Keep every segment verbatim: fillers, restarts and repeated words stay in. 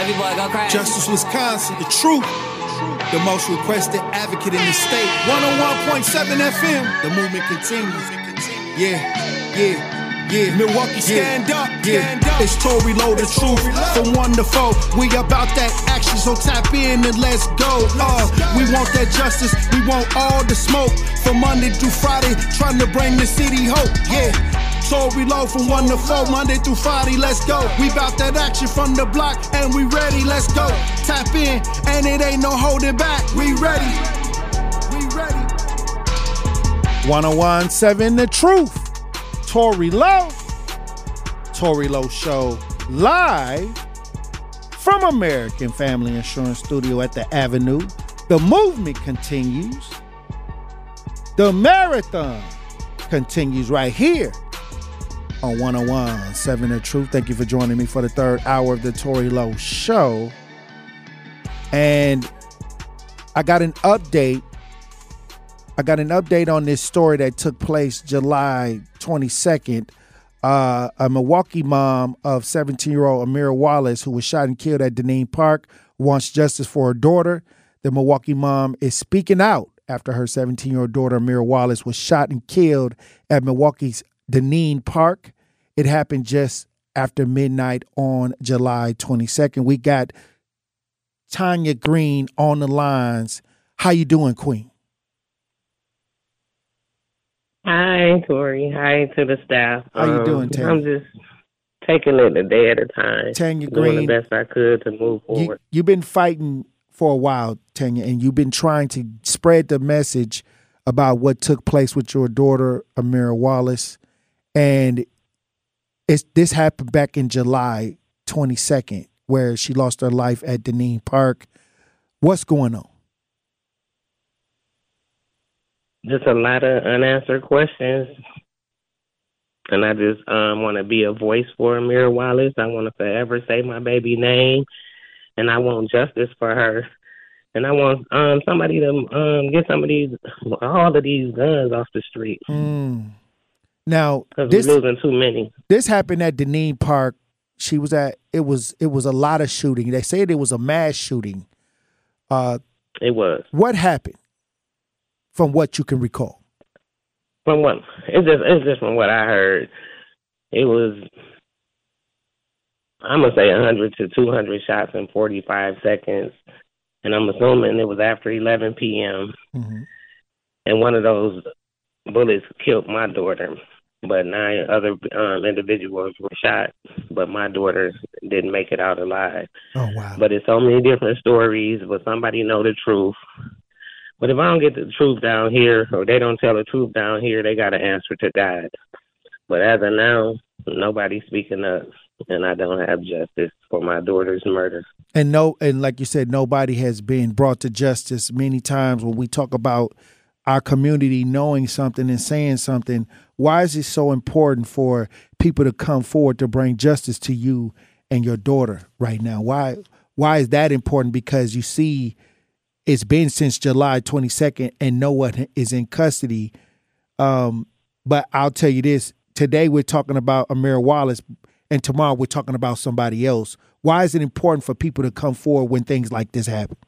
Harvey boy, go crazy. Justice Wisconsin, the truth. The most requested advocate in the state. one oh one point seven F M. The movement continues. Yeah, yeah, yeah. Milwaukee, stand yeah. up, stand yeah. up. It's Tory Lowe, the truth. From one to four, we about that action, so tap in and let's go. Uh, we want that justice, we want all the smoke. From Monday through Friday, trying to bring the city hope. Yeah. Tory Lowe from one to four, Monday through Friday, let's go. We bout that action from the block, and we ready, let's go. Tap in, and it ain't no holding back. We ready, we ready. one oh one point seven The Truth. Tory Lowe. Tory Lowe Show live from American Family Insurance Studio at the Avenue. The movement continues. The marathon continues right here on one oh one point seven The Truth. Thank you for joining me for the third hour of the Tory Lowe Show. And I got an update. I got an update on this story that took place July twenty-second. Uh, a Milwaukee mom of seventeen-year-old Amira Wallace, who was shot and killed at Deneen Park, wants justice for her daughter. The Milwaukee mom is speaking out after her seventeen-year-old daughter, Amira Wallace, was shot and killed at Milwaukee's Deneen Park. It happened just after midnight on July twenty-second. We got Tanya Green on the lines. How you doing, Queen? Hi, Tori. Hi to the staff. How you doing, Tanya? I'm just taking it a day at a time. Tanya Green, Green, doing the best I could to move forward. You, you've been fighting for a while, Tanya, and you've been trying to spread the message about what took place with your daughter, Amira Wallace. And it's, this happened back in July twenty-second, where she lost her life at Deneen Park. What's going on? Just a lot of unanswered questions. And I just um, want to be a voice for Amira Wallace. I want to forever say my baby name. And I want justice for her. And I want um, somebody to um, get some of these, all of these guns off the street. Mm. Now, because this, we're losing too many. This happened at Deneen Park. She was at, it was it was a lot of shooting. They said it was a mass shooting. Uh, it was. What happened from what you can recall? From what, it's just, it's just from what I heard. It was, I'm going to say one hundred to two hundred shots in forty-five seconds. And I'm assuming it was after eleven p.m. Mm-hmm. And one of those bullets killed my daughter. But nine other um, individuals were shot, but my daughter didn't make it out alive. Oh, wow. But it's so many different stories, but somebody know the truth. But if I don't get the truth down here, or they don't tell the truth down here, they got to answer to God. But as of now, nobody's speaking up, and I don't have justice for my daughter's murder. And no, and like you said, nobody has been brought to justice. Many times when we talk about our community knowing something and saying something, why is it so important for people to come forward to bring justice to you and your daughter right now? Why why is that important? Because you see, it's been since July twenty-second and no one is in custody. Um, but I'll tell you this, today we're talking about Amira Wallace and tomorrow we're talking about somebody else. Why is it important for people to come forward when things like this happen?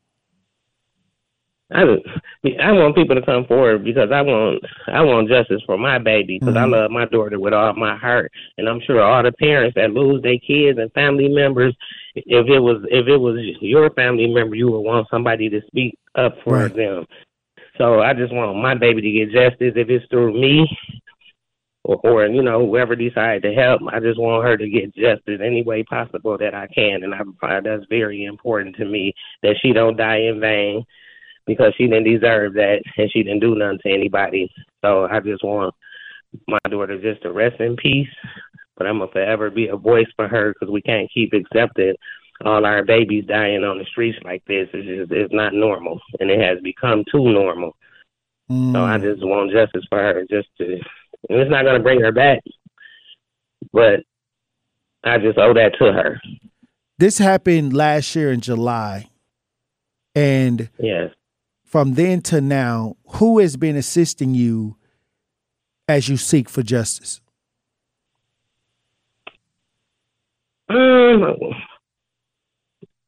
I, I want people to come forward because I want I want justice for my baby because mm-hmm. I love my daughter with all my heart, and I'm sure all the parents that lose their kids and family members, if it was if it was your family member, you would want somebody to speak up for right. them. So I just want my baby to get justice. If it's through me or, or you know whoever decides to help, I just want her to get justice any way possible that I can, and I, that's very important to me that she don't die in vain. Because she didn't deserve that, and she didn't do nothing to anybody. So I just want my daughter just to rest in peace. But I'm going to forever be a voice for her because we can't keep accepting all our babies dying on the streets like this. It's just it's not normal, and it has become too normal. Mm. So I just want justice for her. Just to, and it's not going to bring her back, but I just owe that to her. This happened last year in July, and yes. From then to now, who has been assisting you as you seek for justice? Um,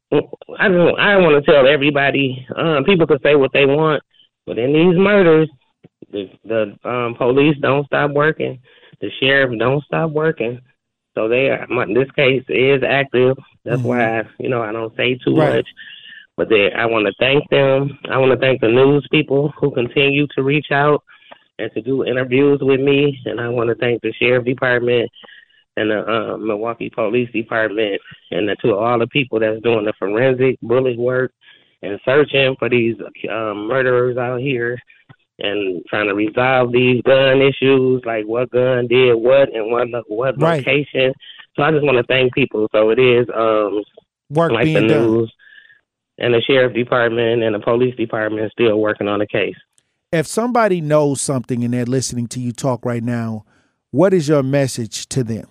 I don't. I want to tell everybody. Um, people can say what they want, but in these murders, the, the um, police don't stop working. The sheriff don't stop working. So they are, my, this case is active. That's mm-hmm. why I, you know I don't say too right. much. But they, I want to thank them. I want to thank the news people who continue to reach out and to do interviews with me. And I want to thank the sheriff department and the uh, Milwaukee Police Department, and the, to all the people that's doing the forensic bullet work and searching for these um, murderers out here and trying to resolve these gun issues, like what gun did what and what what right. location. So I just want to thank people. So it is um, work like being the news done. And the sheriff department and the police department is still working on the case. If somebody knows something and they're listening to you talk right now, what is your message to them?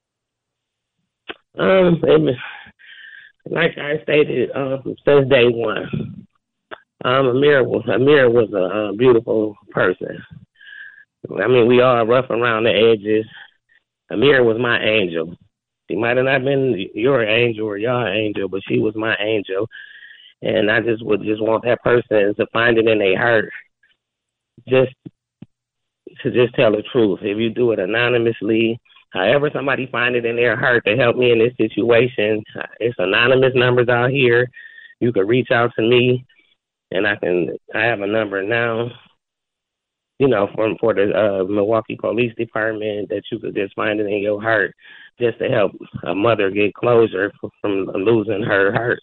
Um, it, like I stated, um, since day one, um, Amir was Amir was a, a beautiful person. I mean, we all rough around the edges. Amir was my angel. She might have not been your angel or your angel, but she was my angel. And I just would just want that person to find it in their heart, just to just tell the truth. If you do it anonymously, however somebody find it in their heart to help me in this situation, it's anonymous numbers out here. You can reach out to me, and I can. I have a number now, you know, for for the uh, Milwaukee Police Department that you could just find it in your heart, just to help a mother get closure from losing her heart.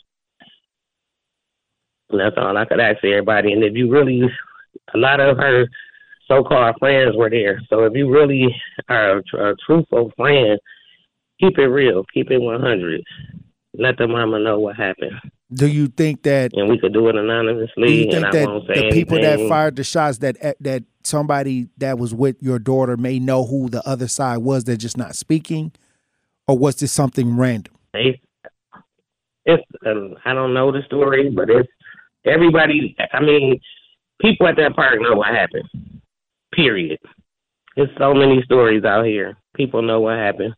And that's all I could ask everybody. And if you really, a lot of her so-called friends were there. So if you really are a, a truthful friend, keep it real. Keep it one hundred. Let the mama know what happened. Do you think that... And we could do it anonymously. Do you think and that I won't say the anything. people that fired the shots, that that somebody that was with your daughter may know who the other side was, they're just not speaking? Or was this something random? It's, it's um, I don't know the story, but it's everybody... I mean, people at that park know what happened. Period. There's so many stories out here. People know what happened.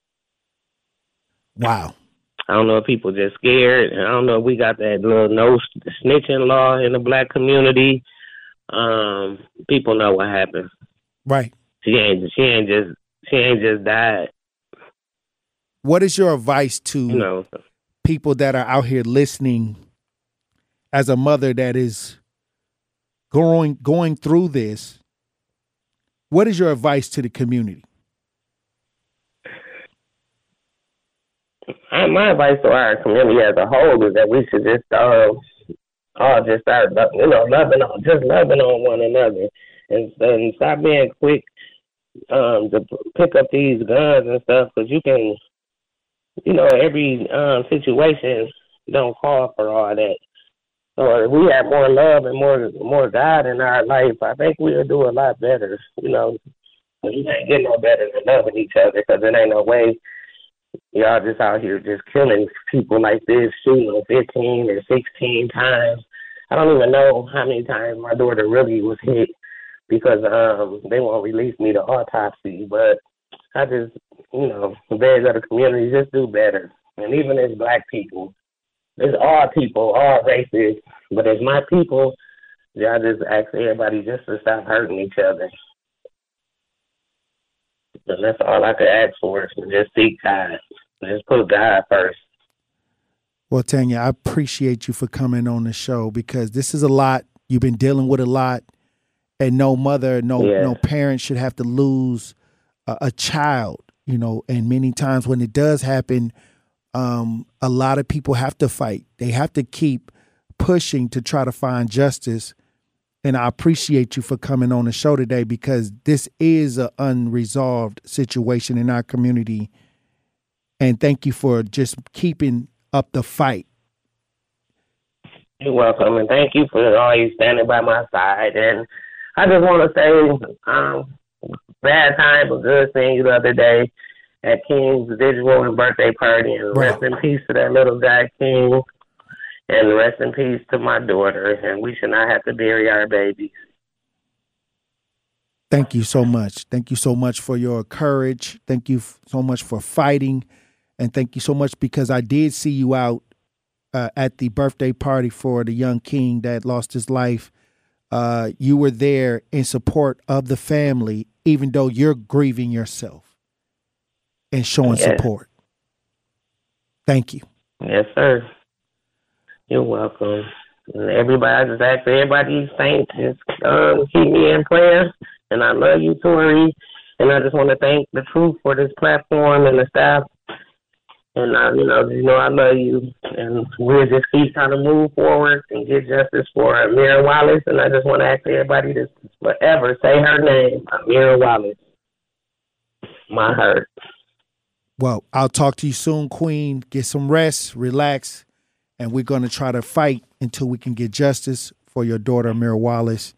Wow. I don't know if people just scared. I don't know if we got that little no snitching law in the black community. Um, people know what happened. Right. She ain't. She ain't just. She ain't just died. What is your advice to you know people that are out here listening, as a mother that is going going through this? What is your advice to the community? My advice to our community as a whole is that we should just uh, all just start, you know, loving on, just loving on one another, and, and stop being quick um, to pick up these guns and stuff, because you can, you know, every um, situation don't call for all that. So if we have more love and more more God in our life, I think we'll do a lot better. You know, you can't get no better than loving each other, because there ain't no way y'all just out here just killing people like this, shooting fifteen or sixteen times. I don't even know how many times my daughter really was hit, because um, they won't release me to autopsy. But I just, you know, beg of the community, just do better. And even as black people, it's all people, all races, but as my people, I just ask everybody just to stop hurting each other. And that's all I could ask for, is to just seek God. Just put God first. Well, Tanya, I appreciate you for coming on the show, because this is a lot. You've been dealing with a lot, and no mother, no yeah. no parent should have to lose a, a child, you know, and many times when it does happen, um, a lot of people have to fight. They have to keep pushing to try to find justice. And I appreciate you for coming on the show today, because this is an unresolved situation in our community. And thank you for just keeping up the fight. You're welcome. And thank you for always standing by my side. And I just want to say, um, bad time, but good seeing you the other day at King's visual and birthday party. And Bro. Rest in peace to that little guy, King. And rest in peace to my daughter. And we should not have to bury our babies. Thank you so much. Thank you so much for your courage. Thank you f- so much for fighting. And thank you so much, because I did see you out uh, at the birthday party for the young king that lost his life. Uh, you were there in support of the family, even though you're grieving yourself and showing yes. support. Thank you. Yes, sir. You're welcome. And everybody, I just ask everybody, saints, just um, keep me in prayer. And I love you, Tori. And I just want to thank the Truth for this platform and the staff. And, I, you know, you know I love you. And we'll just keep trying to move forward and get justice for Amira Wallace. And I just want to ask everybody to forever say her name, Amira Wallace. My heart. Well, I'll talk to you soon, Queen. Get some rest, relax, and we're going to try to fight until we can get justice for your daughter, Amira Wallace.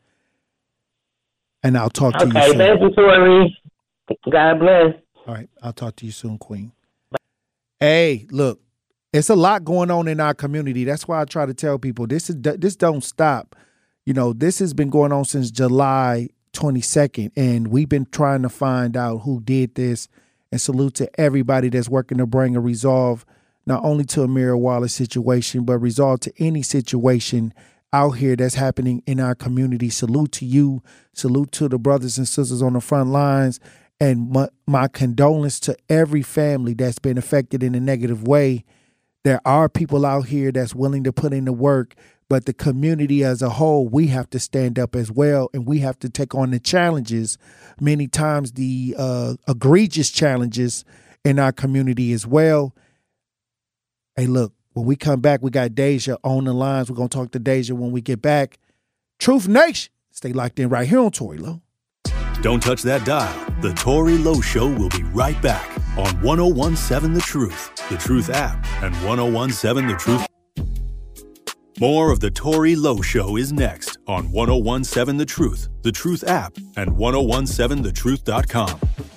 And I'll talk to okay, you soon. Okay, thank you, Tori. God bless. All right, I'll talk to you soon, Queen. Hey, look, it's a lot going on in our community. That's why I try to tell people this is this don't stop. You know, this has been going on since July twenty-second, and we've been trying to find out who did this. And salute to everybody that's working to bring a resolve, not only to Amira Wallace situation, but resolve to any situation out here that's happening in our community. Salute to you. Salute to the brothers and sisters on the front lines. And my, my condolence to every family that's been affected in a negative way. There are people out here that's willing to put in the work, but the community as a whole, we have to stand up as well, and we have to take on the challenges, many times the uh, egregious challenges in our community as well. Hey, look, when we come back, we got Deja on the lines. We're going to talk to Deja when we get back. Truth Nation, stay locked in right here on Tory Lowe. Don't touch that dial. The Tory Lowe Show will be right back on one oh one point seven The Truth, The Truth app, and one oh one point seven The Truth. More of the Tory Lowe Show is next on one oh one point seven The Truth, The Truth app, and ten seventeen the truth dot com.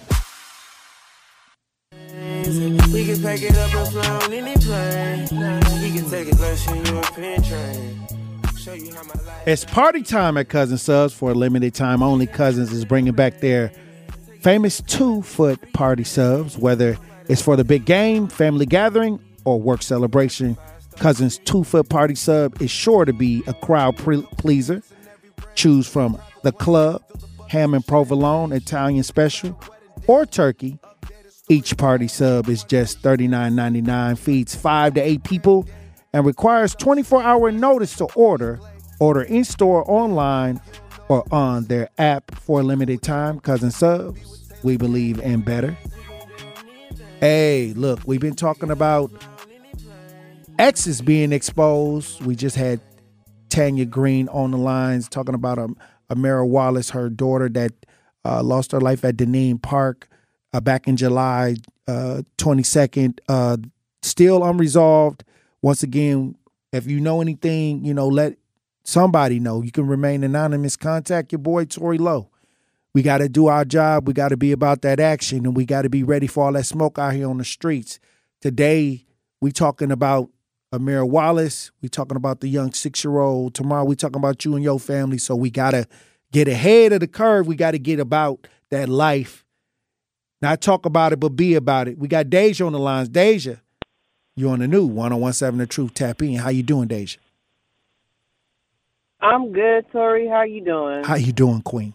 We can pack it up and fly on any plane. We can take it less in European train. Show you how my life. It's party time at Cousin Subs. For a limited time only, Cousins is bringing back their famous two-foot party subs. Whether it's for the big game, family gathering, or work celebration, Cousins' two-foot party sub is sure to be a crowd pre- pleaser. Choose from the club, ham and provolone, Italian special, or turkey. Each party sub is just thirty-nine ninety-nine, feeds five to eight people, and requires twenty-four hour notice to order. Order in-store, online, or on their app for a limited time. Cousin Subs, we believe in better. Hey, look, we've been talking about exes being exposed. We just had Tanya Green on the lines talking about um, Amira Wallace, her daughter that uh, lost her life at Deneen Park uh, back in July uh, twenty-second. Uh, still unresolved. Once again, if you know anything, you know, let somebody know. You can remain anonymous. Contact your boy, Tory Lowe. We got to do our job. We got to be about that action, and we got to be ready for all that smoke out here on the streets. Today, we talking about Amira Wallace. We talking about the young six-year-old. Tomorrow, we talking about you and your family. So we got to get ahead of the curve. We got to get about that life. Not talk about it, but be about it. We got Deja on the lines. Deja, you on the new one oh one point seven The Truth. Tap in. How you doing, Deja? I'm good, Tori. How you doing? How you doing, Queen?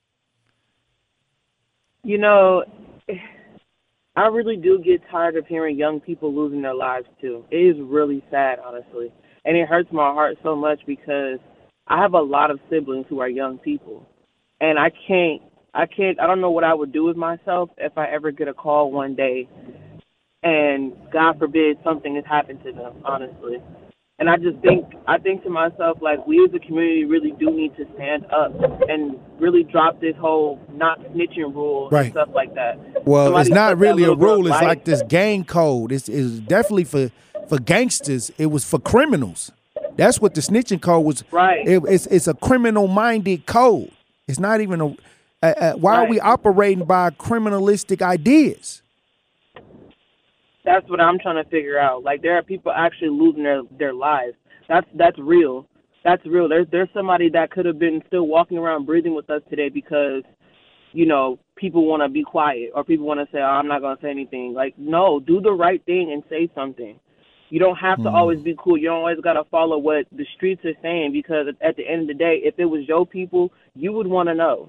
You know, I really do get tired of hearing young people losing their lives, too. It is really sad, honestly. And it hurts my heart so much because I have a lot of siblings who are young people. And I can't, I can't, I don't know what I would do with myself if I ever get a call one day and, God forbid, something has happened to them, honestly. And I just think, I think to myself, like, we as a community really do need to stand up and really drop this whole not snitching rule right. and stuff like that. Well, Somebody it's not really a rule. It's life. like this gang code. It's, it's definitely for, for gangsters. It was for criminals. That's what the snitching code was. Right. It, it's, it's a criminal-minded code. It's not even a, uh, uh, why right. are we operating by criminalistic ideas? That's what I'm trying to figure out. Like, there are people actually losing their, their lives. That's that's real. That's real. There's there's somebody that could have been still walking around breathing with us today because, you know, people want to be quiet or people want to say, oh, I'm not going to say anything. Like, no, do the right thing and say something. You don't have to Mm. always be cool. You don't always got to follow what the streets are saying, because at the end of the day, if it was your people, you would want to know.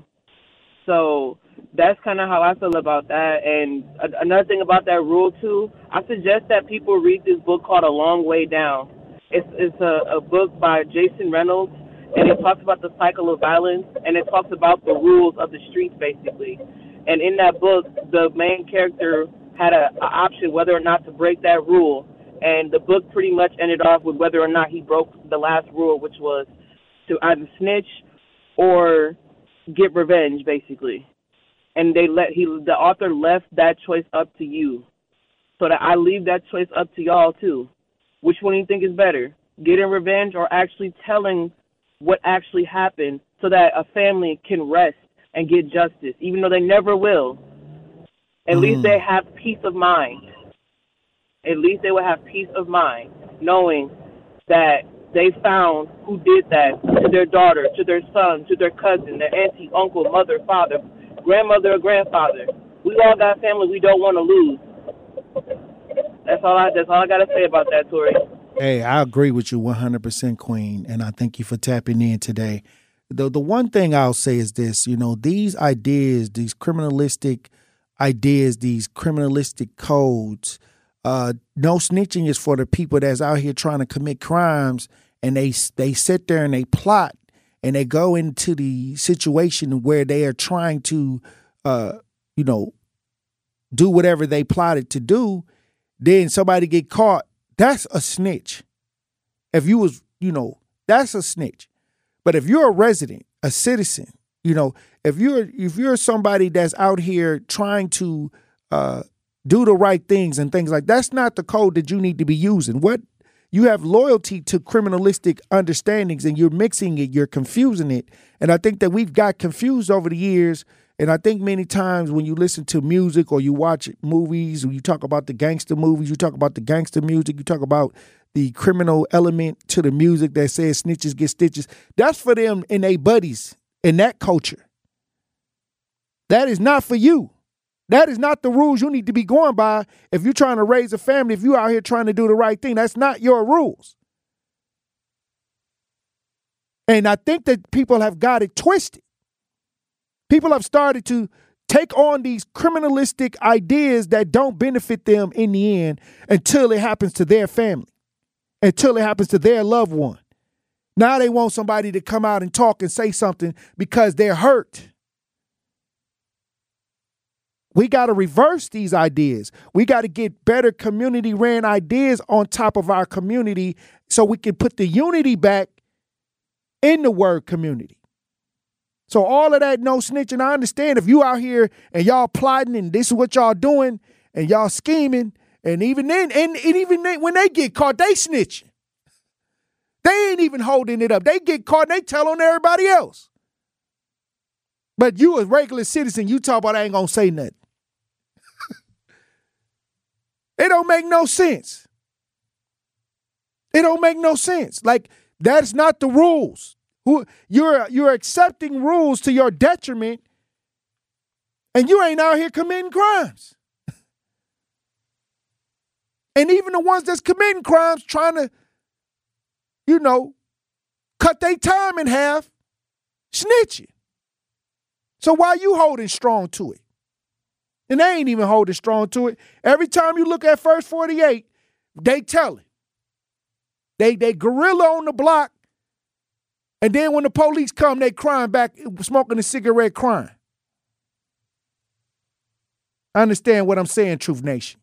So that's kind of how I feel about that. And a- another thing about that rule, too, I suggest that people read this book called A Long Way Down. It's, it's a, a book by Jason Reynolds, and it talks about the cycle of violence, and it talks about the rules of the streets, basically. And in that book, the main character had a, a option whether or not to break that rule. And the book pretty much ended off with whether or not he broke the last rule, which was to either snitch or get revenge, basically. And they let he the author left that choice up to you. So that I leave that choice up to y'all too. Which one do you think is better? Getting revenge or actually telling what actually happened so that a family can rest and get justice, even though they never will. At mm. least they have peace of mind. At least they will have peace of mind knowing that they found who did that to their daughter, to their son, to their cousin, their auntie, uncle, mother, father, grandmother, or grandfather. We all got family we don't want to lose. That's all I. That's all I got to say about that, Tori. Hey, I agree with you one hundred percent, Queen, and I thank you for tapping in today. The the one thing I'll say is this: you know, these ideas, these criminalistic ideas, these criminalistic codes. Uh, no snitching is for the people that's out here trying to commit crimes, and they they sit there and they plot and they go into the situation where they are trying to, uh, you know, do whatever they plotted to do. Then somebody get caught. That's a snitch. If you was, you know, that's a snitch. But if you're a resident, a citizen, you know, if you're if you're somebody that's out here trying to uh, do the right things and things like that's not the code that you need to be using. What you have loyalty to criminalistic understandings and you're mixing it, you're confusing it. And I think that we've got confused over the years. And I think many times when you listen to music or you watch movies or you talk about the gangster movies, you talk about the gangster music, you talk about the criminal element to the music that says snitches get stitches. That's for them and they buddies in that culture. That is not for you. That is not the rules you need to be going by if you're trying to raise a family, if you're out here trying to do the right thing. That's not your rules. And I think that people have got it twisted. People have started to take on these criminalistic ideas that don't benefit them in the end until it happens to their family, until it happens to their loved one. Now they want somebody to come out and talk and say something because they're hurt. We got to reverse these ideas. We got to get better community-ran ideas on top of our community so we can put the unity back in the word community. So all of that no snitching, I understand if you out here and y'all plotting and this is what y'all doing and y'all scheming, and even then, and, and even then, when they get caught, they snitching. They ain't even holding it up. They get caught and they tell on everybody else. But you as regular citizen, you talk about I ain't gonna say nothing. It don't make no sense. It don't make no sense. Like, that's not the rules. Who you're you're accepting rules to your detriment, and you ain't out here committing crimes. And even the ones that's committing crimes trying to, you know, cut their time in half, snitching. So why you holding strong to it? And they ain't even holding strong to it. Every time you look at First forty-eight, they tell it. They they gorilla on the block, and then when the police come, they crying back, smoking a cigarette, crying. I understand what I'm saying, Truth Nation.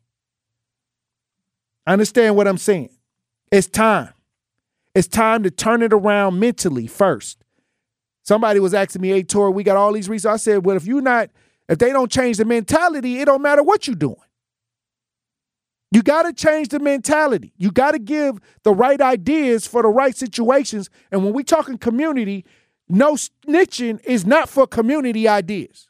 I understand what I'm saying. It's time. It's time to turn it around mentally first. Somebody was asking me, hey, Tor, we got all these reasons. I said, well, if you're not, if they don't change the mentality, it don't matter what you're doing. You got to change the mentality. You got to give the right ideas for the right situations. And when we talking community, no snitching is not for community ideas.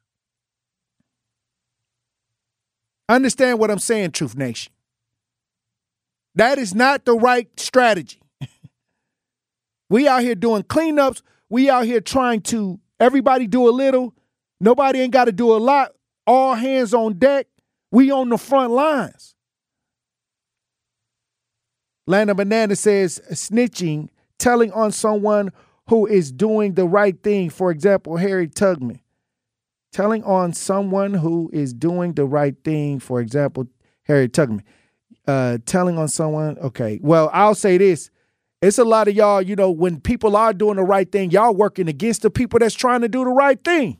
Understand what I'm saying, Truth Nation. That is not the right strategy. We out here doing cleanups. We out here trying to, everybody do a little. Nobody ain't got to do a lot. All hands on deck. We on the front lines. Lana Banana says snitching, telling on someone who is doing the right thing. For example, Harry Tubman. Telling on someone who is doing the right thing. For example, Harry Tubman. Uh, telling on someone. Okay. Well, I'll say this. It's a lot of y'all, you know, when people are doing the right thing, y'all working against the people that's trying to do the right thing.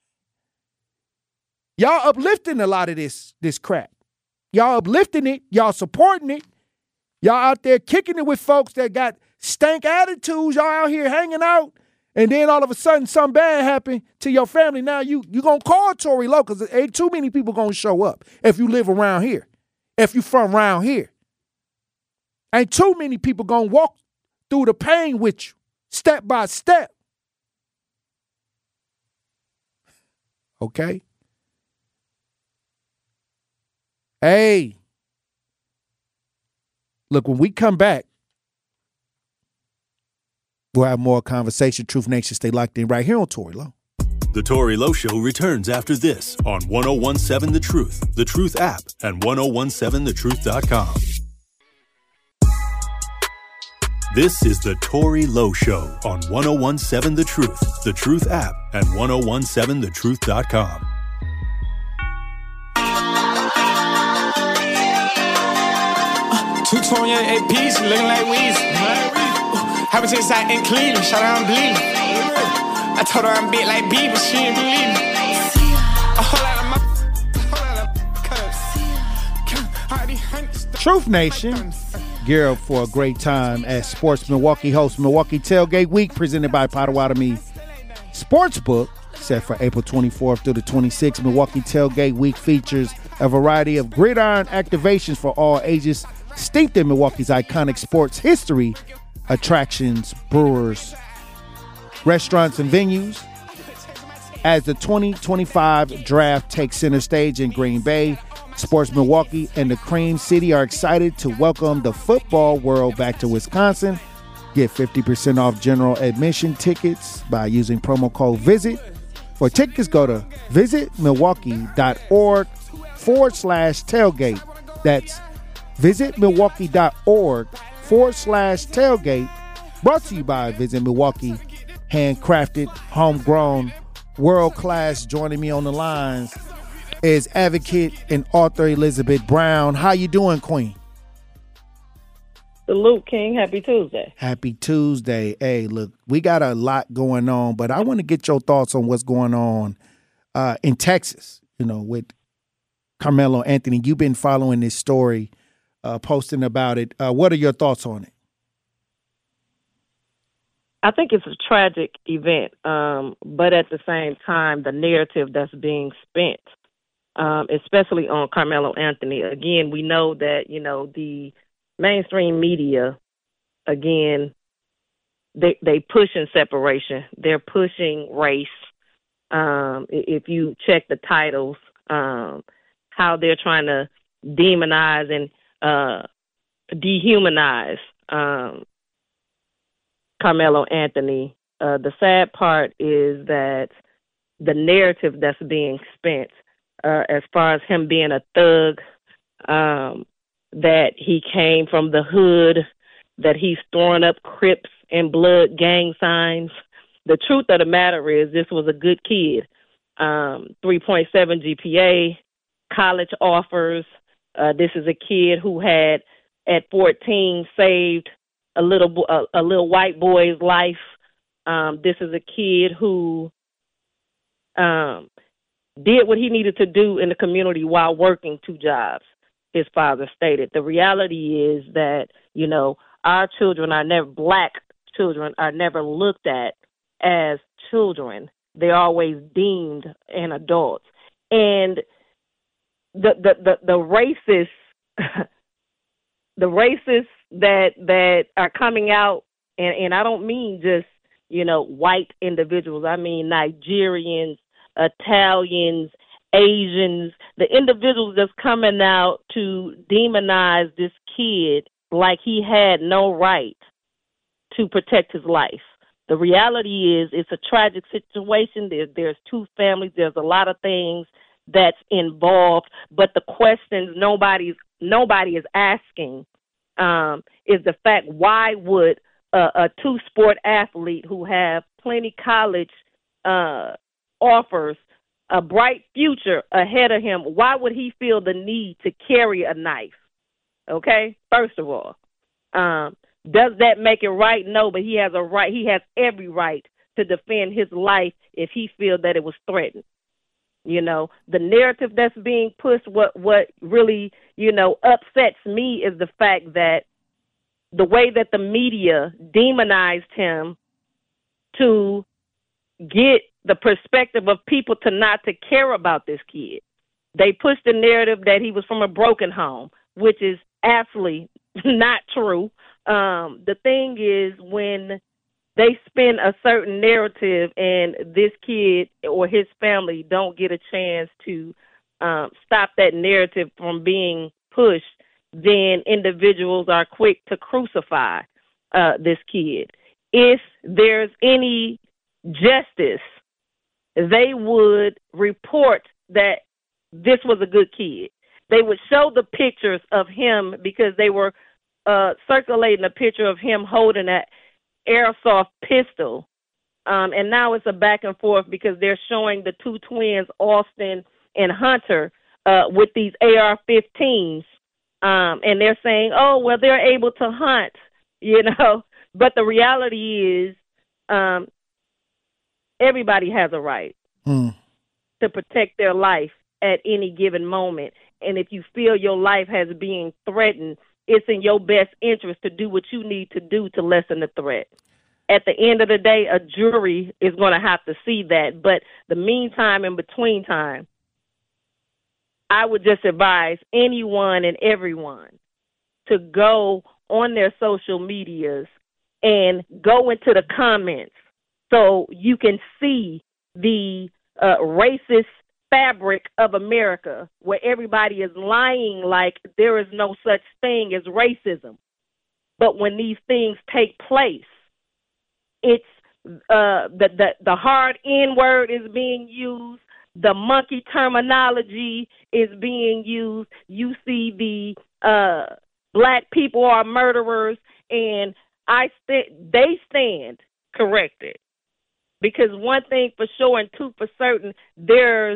Y'all uplifting a lot of this, this crap. Y'all uplifting it. Y'all supporting it. Y'all out there kicking it with folks that got stank attitudes. Y'all out here hanging out. And then all of a sudden something bad happened to your family. Now you you going to call Tory Lowe because ain't too many people going to show up if you live around here. If you from around here. Ain't too many people going to walk through the pain with you, step by step. Okay? Hey. Look, when we come back, we'll have more conversation. Truth Nation, stay locked in right here on Tory Lowe. The Tory Lowe Show returns after this on one oh one seven The Truth, The Truth app, and ten seventeen the truth dot com. This is the Tory Lowe Show on ten seventeen The Truth, The Truth app, and ten seventeen the truth dot com. Two-tone young A Ps looking like Weezy. Happened to inside in Cleveland, shout out I'm bleeding. I told her I'm big like B, but she ain't believe me. A whole lot of my, a whole lot of cups. Truth Nation, gear up for a great time as Sports Milwaukee hosts Milwaukee Tailgate Week, presented by Potawatomi Sportsbook, set for April twenty-fourth through the twenty-sixth. Milwaukee Tailgate Week features a variety of gridiron activations for all ages, steeped in Milwaukee's iconic sports history, attractions, brewers, restaurants, and venues. As the twenty twenty-five draft takes center stage in Green Bay, Sports Milwaukee and the Cream City are excited to welcome the football world back to Wisconsin. Get fifty percent off general admission tickets by using promo code VISIT. For tickets, go to visitmilwaukee.org forward slash tailgate. That's visitmilwaukee.org forward slash tailgate. Brought to you by Visit Milwaukee. Handcrafted, homegrown, world-class. Joining me on the lines is advocate and author Elizabeth Brown. How you doing, Queen? Salute, King. Happy Tuesday. Happy Tuesday. Hey, look, we got a lot going on, but I want to get your thoughts on what's going on uh, in Texas, you know, with Carmelo Anthony. You've been following this story, uh, posting about it. Uh, what are your thoughts on it? I think it's a tragic event, um, but at the same time, the narrative that's being spent, um, especially on Carmelo Anthony. Again, we know that, you know, the mainstream media, again, they they pushing separation. They're pushing race. Um, if you check the titles, um, how they're trying to demonize and uh, dehumanize um, Carmelo Anthony. Uh, the sad part is that the narrative that's being spent, uh, as far as him being a thug, um, that he came from the hood, that he's throwing up Crips and Blood gang signs. The truth of the matter is this was a good kid. Um, three point seven G P A, college offers. Uh, this is a kid who had, at fourteen, saved a little a, a little white boy's life. Um, this is a kid who um, did what he needed to do in the community while working two jobs, his father stated. The reality is that, you know, our children are never, black children are never looked at as children. They're always deemed an adults. And the the the, the racist the racists that that are coming out, and, and I don't mean just, you know, white individuals. I mean Nigerians, Italians, Asians, the individuals that's coming out to demonize this kid like he had no right to protect his life. The reality is it's a tragic situation. There, there's two families. There's a lot of things that's involved, but the questions nobody's nobody is asking um, is the fact, why would a, a two-sport athlete who have plenty college uh, offers, a bright future ahead of him, why would he feel the need to carry a knife? Okay, first of all, um, does that make it right? No, but he has a right. He has every right to defend his life if he feels that it was threatened. You know, the narrative that's being pushed, what what really, you know, upsets me is the fact that the way that the media demonized him to get the perspective of people to not to care about this kid. They pushed the narrative that he was from a broken home, which is absolutely not true. Um, the thing is, when they spin a certain narrative and this kid or his family don't get a chance to um, stop that narrative from being pushed, then individuals are quick to crucify uh, this kid. If there's any justice, they would report that this was a good kid. They would show the pictures of him because they were uh, circulating a picture of him holding that airsoft pistol. Um, and now it's a back and forth because they're showing the two twins, Austin and Hunter, uh, with these A R fifteens. Um, and they're saying, oh, well, they're able to hunt, you know. But the reality is um, everybody has a right mm. to protect their life at any given moment. And if you feel your life has being threatened, it's in your best interest to do what you need to do to lessen the threat. At the end of the day, a jury is going to have to see that. But the meantime, in between time, I would just advise anyone and everyone to go on their social medias and go into the comments so you can see the uh, racist fabric of America, where everybody is lying like there is no such thing as racism. But when these things take place, it's uh, the, the, the hard N word is being used. The monkey terminology is being used. You see the uh, black people are murderers, and I st- they stand corrected. Because one thing for sure and two for certain, there's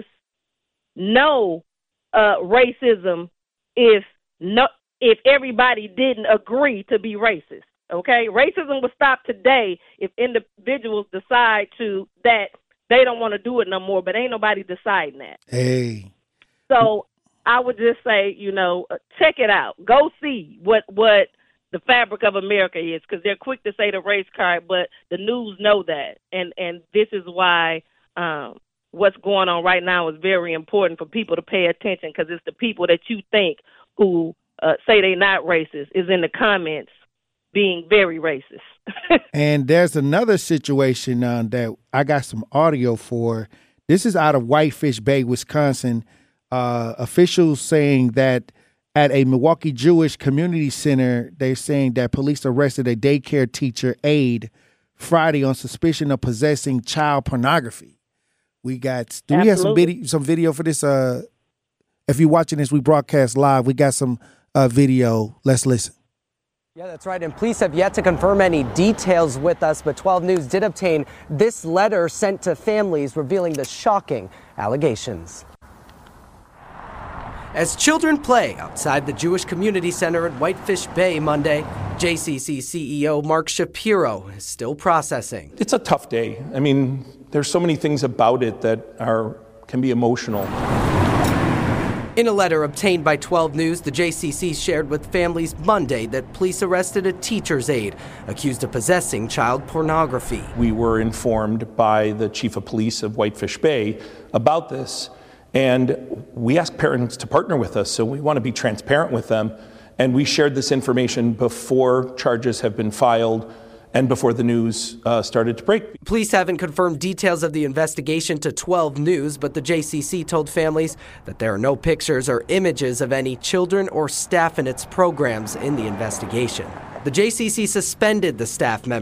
no uh, racism if no if everybody didn't agree to be racist. Okay, racism will stop today if individuals decide to that they don't want to do it no more. But ain't nobody deciding that. Hey. So I would just say, you know, check it out. Go see what what the fabric of America is, because they're quick to say the race card, but the news know that, and and this is why. Um, What's going on right now is very important for people to pay attention, because it's the people that you think who uh, say they're not racist is in the comments being very racist. And there's another situation uh, that I got some audio for. This is out of Whitefish Bay, Wisconsin. Uh, officials saying that at a Milwaukee Jewish community center, they're saying that police arrested a daycare teacher aide Friday on suspicion of possessing child pornography. We got, do Absolutely. we have some video, some video for this? Uh, if you're watching this, we broadcast live. We got some uh, video. Let's listen. Yeah, that's right. And police have yet to confirm any details with us, but twelve News did obtain this letter sent to families revealing the shocking allegations. As children play outside the Jewish Community Center at Whitefish Bay Monday, J C C C E O Mark Shapiro is still processing. It's a tough day. I mean, there's so many things about it that are can be emotional. In a letter obtained by twelve News, the J C C shared with families Monday that police arrested a teacher's aide accused of possessing child pornography. We were informed by the chief of police of Whitefish Bay about this, and we asked parents to partner with us, so we want to be transparent with them. And we shared this information before charges have been filed and before the news uh, started to break. Police haven't confirmed details of the investigation to twelve News, but the J C C told families that there are no pictures or images of any children or staff in its programs in the investigation. The J C C suspended the staff member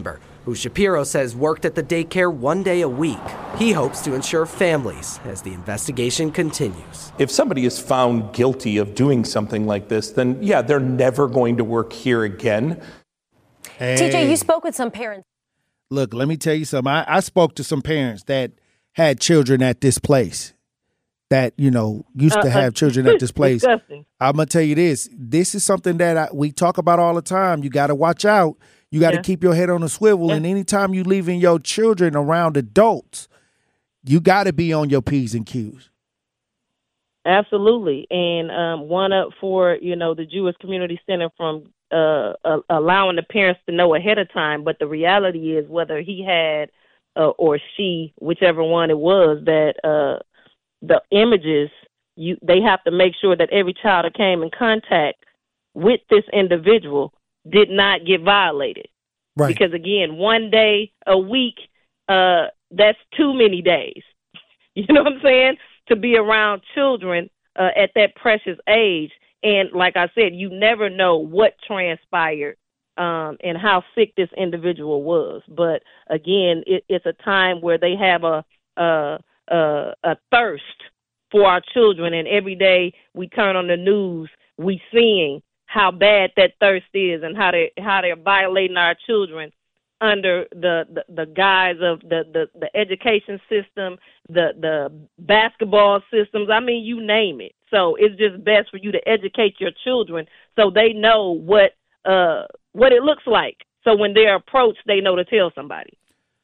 who Shapiro says worked at the daycare one day a week. He hopes to ensure families as the investigation continues. If somebody is found guilty of doing something like this, then yeah, they're never going to work here again. Hey. T J, you spoke with some parents. Look, let me tell you something. I, I spoke to some parents that had children at this place, that, you know, used to have uh, children at this place. Disgusting. I'm going to tell you this. This is something that I, we talk about all the time. You got to watch out. You got to yeah. keep your head on a swivel. Yeah. And anytime you leaving your children around adults, you got to be on your P's and Q's. Absolutely. And um, one up for, you know, the Jewish Community Center from uh, uh, allowing the parents to know ahead of time. But the reality is whether he had uh, or she, whichever one it was, that uh, the images, you they have to make sure that every child that came in contact with this individual did not get violated. Right. Because, again, one day a week, uh, that's too many days. You know what I'm saying? To be around children uh, at that precious age. And like I said, you never know what transpired um, and how sick this individual was. But, again, it, it's a time where they have a, a, a, a thirst for our children. And every day we turn on the news, we seeing how bad that thirst is and how they how they're violating our children under the, the, the guise of the, the, the education system, the the basketball systems. I mean, you name it. So it's just best for you to educate your children so they know what uh what it looks like. So when they're approached, they know to tell somebody.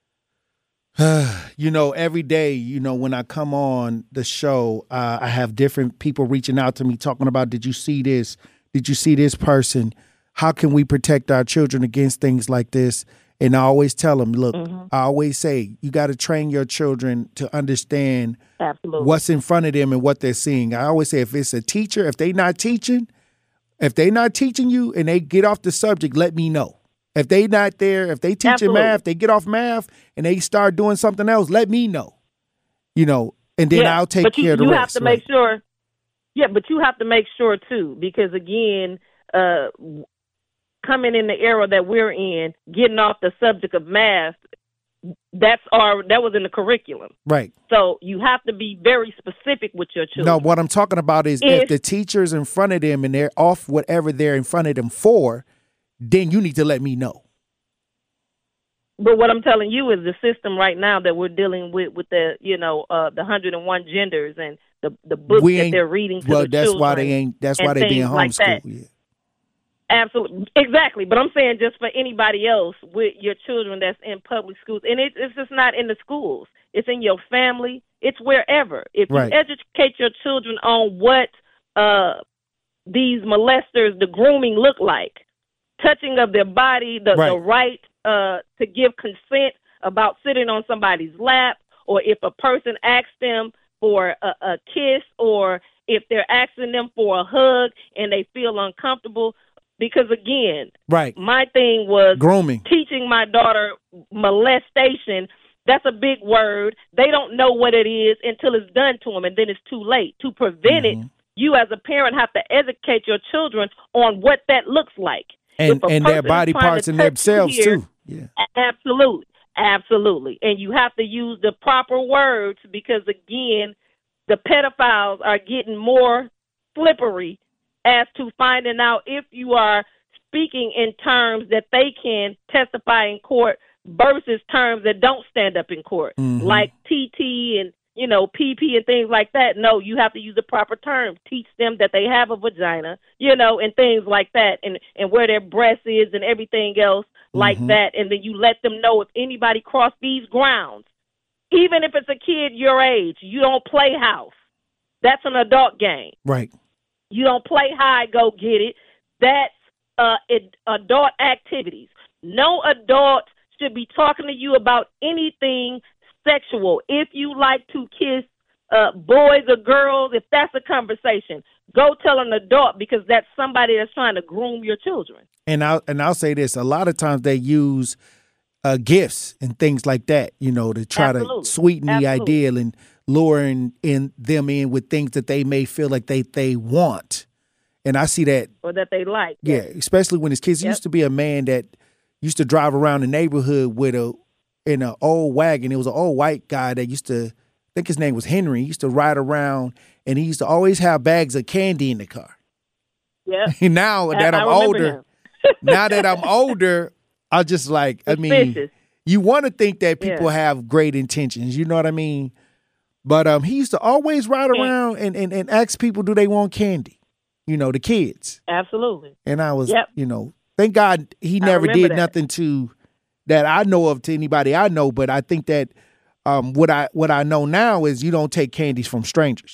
You know, every day, you know, when I come on the show, uh, I have different people reaching out to me talking about, did you see this? Did you see this person? How can we protect our children against things like this? And I always tell them, look, mm-hmm. I always say, you got to train your children to understand Absolutely. What's in front of them and what they're seeing. I always say, if it's a teacher, if they not teaching, if they not teaching you and they get off the subject, let me know. If they not there, if they teaching Absolutely. math, they get off math and they start doing something else, let me know. You know, and then yeah, I'll take but you, care of the you rest. have to right? make sure. Yeah, but you have to make sure, too, because, again, uh, coming in the era that we're in, getting off the subject of math, that's our that was in the curriculum. Right. So you have to be very specific with your children. No, what I'm talking about is if, if the teacher's in front of them and they're off whatever they're in front of them for, then you need to let me know. But what I'm telling you is the system right now that we're dealing with, with the, you know, uh, the one hundred one genders and the the books that they're reading to well, the that's children. Why they ain't. That's why they being like homeschooled. Yeah. Absolutely, exactly. But I'm saying just for anybody else with your children that's in public schools, and it, it's just not in the schools. It's in your family. It's wherever. If you right. educate your children on what uh, these molesters, the grooming look like, touching of their body, the right, the right uh, to give consent about sitting on somebody's lap, or if a person asks them for a, a kiss, or if they're asking them for a hug and they feel uncomfortable. Because, again, right. my thing was grooming, teaching my daughter molestation. That's a big word. They don't know what it is until it's done to them, and then it's too late. To prevent mm-hmm. it, you as a parent have to educate your children on what that looks like. And, and their body parts and themselves, here, too. Yeah. Absolutely. Absolutely. And you have to use the proper words because, again, the pedophiles are getting more slippery as to finding out if you are speaking in terms that they can testify in court versus terms that don't stand up in court, mm-hmm. like T T and, you know, P P and things like that. No, you have to use the proper terms. Teach them that they have a vagina, you know, and things like that, and, and where their breast is and everything else like mm-hmm. that. And then you let them know if anybody cross these grounds, even if it's a kid your age, you don't play house. That's an adult game. Right. You don't play hide, go get it. That's uh, it, adult activities. No adult should be talking to you about anything sexual. If you like to kiss uh, boys or girls, if that's a conversation, go tell an adult because that's somebody that's trying to groom your children. And I'll, and I'll say this, a lot of times they use uh, gifts and things like that, you know, to try Absolutely. to sweeten the Absolutely. ideal and luring in them in with things that they may feel like they, they want. And I see that. Or that they like. Yeah, especially when it's kids. Yep. Used to be a man that used to drive around the neighborhood with a in an old wagon. It was an old white guy that used to, I think his name was Henry. He used to ride around, and he used to always have bags of candy in the car. Yeah. now that I'm older, now that I'm older, I just like, I mean, you want to think that people yeah. have great intentions. You know what I mean? But um, he used to always ride around and, and, and ask people, do they want candy? You know, the kids. Absolutely. And I was, yep. you know, thank God he never did that. nothing to that I know of to anybody I know. But I think that um, what I what I know now is you don't take candies from strangers.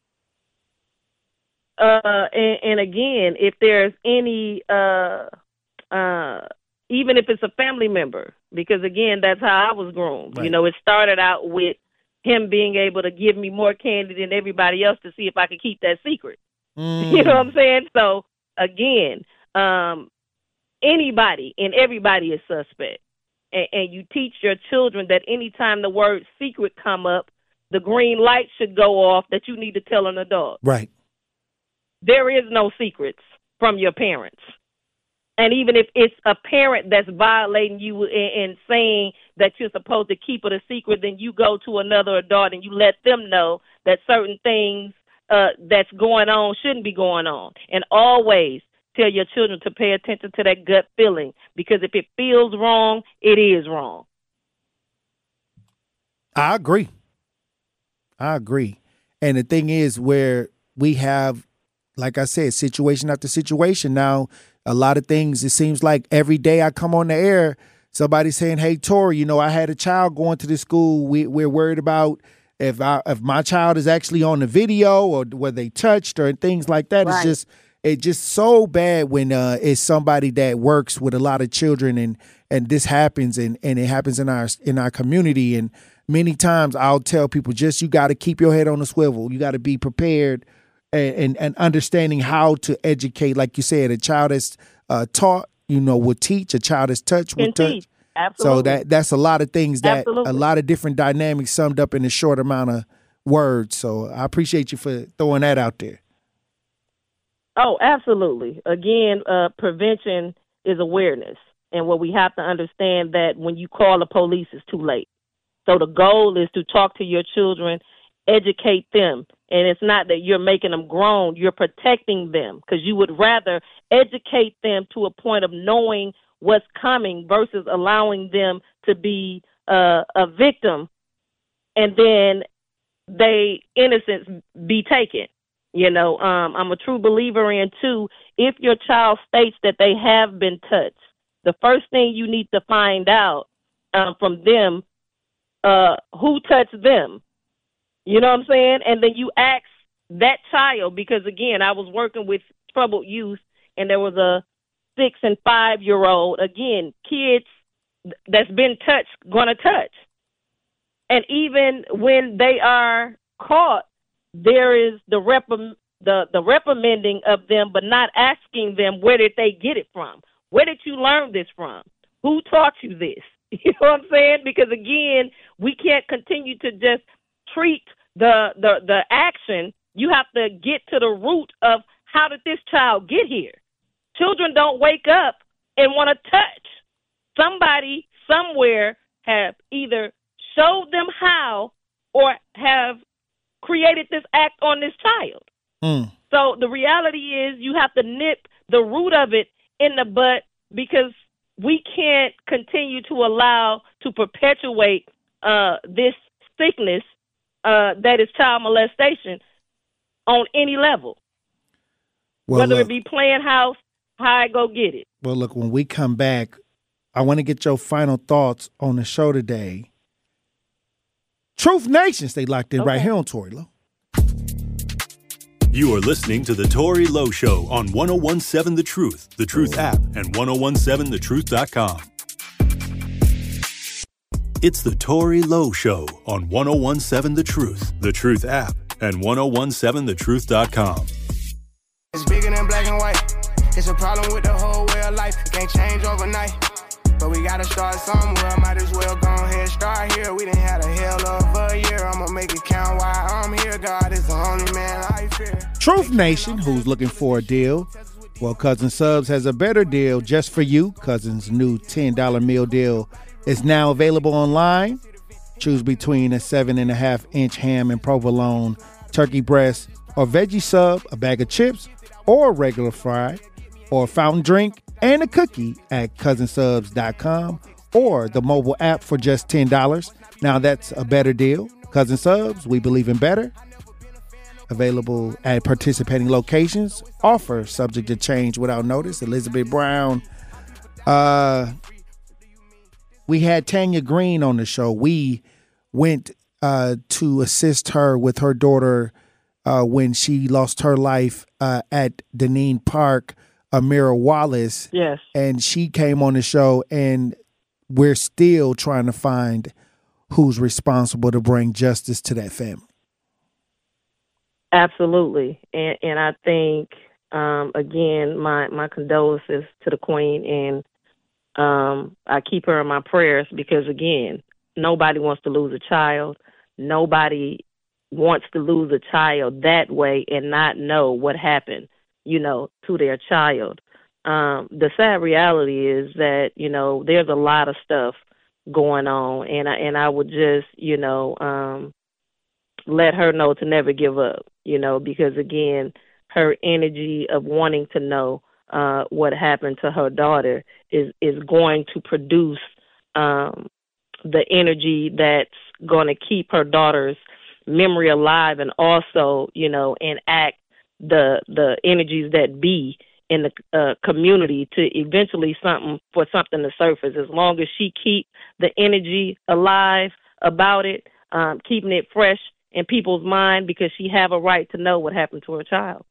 Uh, and, and again, if there's any, uh, uh, even if it's a family member, because again, that's how I was groomed. Right. You know, it started out with him being able to give me more candy than everybody else to see if I could keep that secret. Mm. You know what I'm saying? So again, um, anybody and everybody is suspect. And, and you teach your children that anytime the word secret come up, the green light should go off that you need to tell an adult. Right. There is no secrets from your parents. And even if it's a parent that's violating you and, and saying that you're supposed to keep it a secret, then you go to another adult and you let them know that certain things uh, that's going on shouldn't be going on. And always tell your children to pay attention to that gut feeling, because if it feels wrong, it is wrong. I agree. I agree. And the thing is, where we have, like I said, situation after situation now, a lot of things, it seems like every day I come on the air, somebody's saying, hey, Tori, you know, I had a child going to this school. We, we're worried about if I, if my child is actually on the video or where they touched or things like that. Right. It's just it's just so bad when uh, it's somebody that works with a lot of children and and this happens and, and it happens in our in our community. And many times I'll tell people, just you got to keep your head on the swivel. You got to be prepared. And, and, and understanding how to educate, like you said, a child that's uh, taught, you know, will teach. A child that's touched will touch. Absolutely. So that that's a lot of things that Absolutely. a lot of different dynamics summed up in a short amount of words. So I appreciate you for throwing that out there. Oh, absolutely. Again, uh, prevention is awareness, and what we have to understand that when you call the police, it's too late. So the goal is to talk to your children, educate them. And it's not that you're making them grown, you're protecting them, because you would rather educate them to a point of knowing what's coming versus allowing them to be uh, a victim and then they innocence be taken. You know, um, I'm a true believer in, too, if your child states that they have been touched, the first thing you need to find out um, from them, uh, who touched them. You know what I'm saying? And then you ask that child, because, again, I was working with troubled youth, and there was a six- and five-year-old, again, kids that's been touched, going to touch. And even when they are caught, there is the, rep- the, the reprimanding of them, but not asking them where did they get it from. Where did you learn this from? Who taught you this? You know what I'm saying? Because, again, we can't continue to just treat the, the the action. You have to get to the root of how did this child get here. Children don't wake up and want to touch. Somebody somewhere have either showed them how or have created this act on this child. Mm. So the reality is you have to nip the root of it in the butt, because we can't continue to allow to perpetuate uh, this sickness Uh, that is child molestation on any level. Well, whether look, it be playing house, how I go get it. Well, look, when we come back, I want to get your final thoughts on the show today. Truth Nation, stay locked in okay. right here on Tori Lowe. You are listening to The Tori Lowe Show on one oh one point seven The Truth, The Truth app, and ten seventeen the truth dot com. It's The Tori Lowe Show on ten seventeen The Truth, The Truth app, and ten seventeen the truth dot com. It's bigger than black and white. It's a problem with the whole way of life. It can't change overnight. But we gotta start somewhere. Might as well go ahead, start here. We done had a hell of a year. I'ma make it count while I'm here. God is the only man I fear. Truth Nation, who's looking for a deal, Well, Cousin Subs has a better deal just for you. Cousin's new ten dollar meal deal is now available online. Choose between a seven and a half inch ham and provolone, turkey breast, or veggie sub, a bag of chips, or a regular fry, or a fountain drink, and a cookie at cousin subs dot com or the mobile app for just ten dollars. Now that's a better deal. Cousin Subs, we believe in better. Available at participating locations. Offer subject to change without notice. Elizabeth Brown. Uh, we had Tanya Green on the show. We went uh, to assist her with her daughter uh, when she lost her life uh, at Deneen Park, Amira Wallace. Yes. And she came on the show, and we're still trying to find who's responsible to bring justice to that family. Absolutely. And and I think, um, again, my, my condolences to the Queen, and um, I keep her in my prayers because, again, nobody wants to lose a child. Nobody wants to lose a child that way and not know what happened, you know, to their child. Um, the sad reality is that, you know, there's a lot of stuff going on, and I, and I would just, you know, um, let her know to never give up, you know, because, again, her energy of wanting to know uh, what happened to her daughter is, is going to produce um, the energy that's going to keep her daughter's memory alive, and also, you know, enact the the energies that be in the uh, community to eventually something for something to surface. As long as she keep the energy alive about it, um, keeping it fresh in people's mind, because she have a right to know what happened to her child.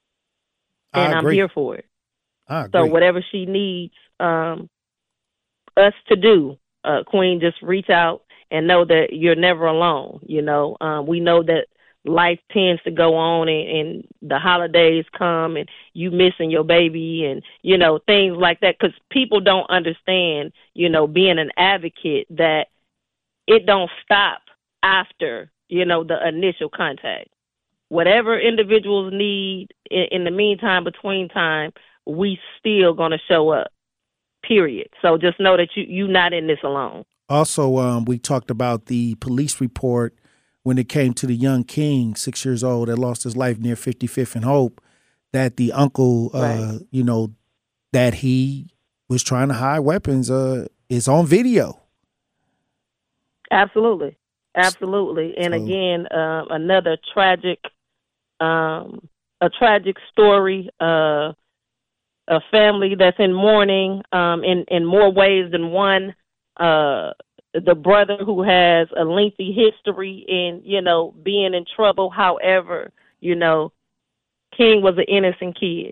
And I'm here for it. I agree. So whatever she needs um, us to do, uh, Queen, just reach out and know that you're never alone. You know, um, we know that life tends to go on, and, and the holidays come and you missing your baby and, you know, things like that, because people don't understand, you know, being an advocate, that it don't stop after, you know, the initial contact. Whatever individuals need in, in the meantime, between time, we still going to show up, period. So just know that you, you're not in this alone. Also, um, we talked about the police report when it came to the young King, six years old, that lost his life near fifty-fifth and Hope, that the uncle, uh, right. you know, that he was trying to hide weapons uh, is on video. Absolutely. Absolutely. And so, again, uh, another tragic, um, a tragic story, uh, a family that's in mourning um, in, in more ways than one. Uh, the brother who has a lengthy history in, you know, being in trouble. However, you know, King was an innocent kid,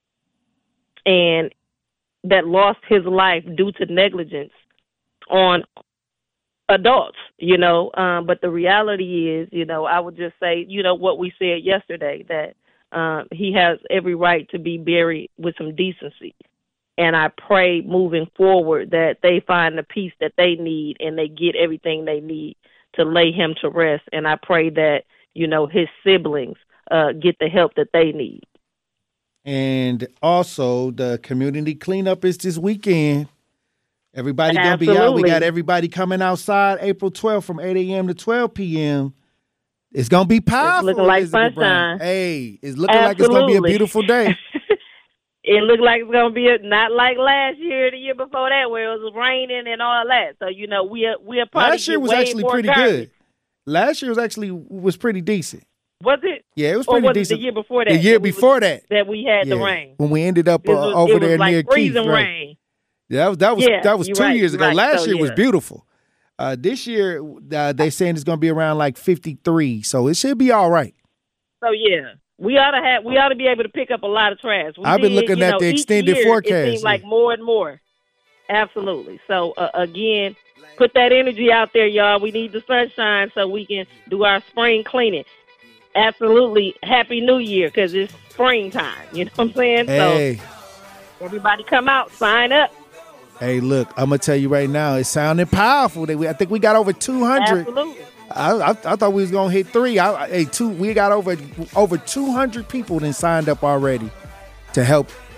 and that lost his life due to negligence on adults, you know. Um, but the reality is, you know, I would just say, you know, what we said yesterday, that um, he has every right to be buried with some decency. And I pray moving forward that they find the peace that they need and they get everything they need to lay him to rest. And I pray that, you know, his siblings uh, get the help that they need. And also, the community cleanup is this weekend. Everybody going to be out. We got everybody coming outside April twelfth from eight a.m. to twelve p.m. It's going to be powerful. It's looking like sunshine. Hey, it's looking Absolutely. like it's going to be a beautiful day. It looked like it's going to be a, not like last year, the year before that, where it was raining and all that. So, you know, we are, we are probably Last year was actually pretty garbage. good. Last year was actually was pretty decent. Was it? Yeah, it was pretty or was decent. It the year before that? The year that before was, that. That we had yeah. the rain. When we ended up uh, was, over there like near Keith. Right? Rain. Yeah, that was that was, yeah, that was two right, years ago. right. Last so, year yeah. was beautiful. Uh, this year, uh, they're saying it's going to be around like fifty-three, so it should be all right. So, yeah. We ought to have. We ought to be able to pick up a lot of trash. We I've been did, looking you at know, the extended year, forecast. It seems yeah. like more and more. Absolutely. So uh, again, put that energy out there, y'all. We need the sunshine so we can do our spring cleaning. Absolutely. Happy New Year, because it's springtime. You know what I'm saying? Hey. So everybody, come out, sign up. Hey, look, I'm gonna tell you right now, it's sounding powerful. I think we got over two hundred. Absolutely. I, I, I thought we was gonna hit three. I, I, hey, two. We got over over two hundred people that signed up already to help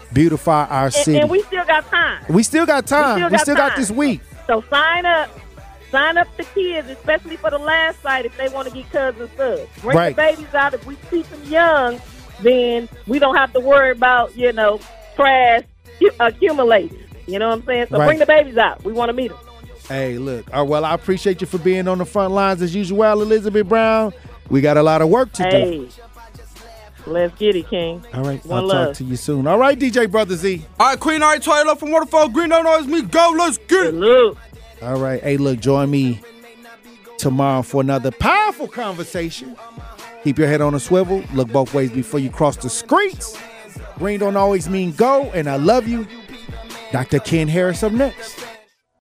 beautify our and, city. and we still got time. We still got time. We still We got still got time. this week. So sign up. Sign up the kids, especially for the last site, if they want to get cousins subs. Bring Right. the babies out. If we teach them young, then we don't have to worry about, you know, trash accumulating. You know what I'm saying? So Right. bring the babies out. We want to meet them. Hey, look. Uh, well, I appreciate you for being on the front lines as usual, Elizabeth Brown. We got a lot of work to do. Hey, let's get it, King. All right, One I'll love. talk to you soon. All right, D J Brother Z. All right, Queen, all right, Twilight up from Waterfall Green. Don't know it's me. Go, let's get it. Salute. All right. Hey, look, join me tomorrow for another powerful conversation. Keep your head on a swivel. Look both ways before you cross the streets. Green don't always mean go, and I love you. Doctor Ken Harris up next.